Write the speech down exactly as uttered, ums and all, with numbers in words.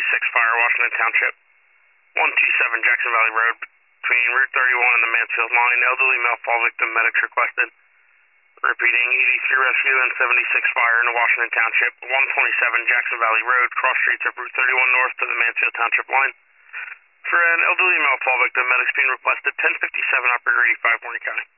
seventy-six Fire, Washington Township. one two seven Jackson Valley Road, between Route thirty-one and the Mansfield line. Elderly male fall victim, medics requested. Repeating, eighty-three Rescue and seventy-six Fire in the Washington Township. one twenty-seven Jackson Valley Road, cross streets of Route thirty-one north to the Mansfield Township line. For an elderly male fall victim, medics being requested. ten fifty-seven Operator eighty-five, Warren County.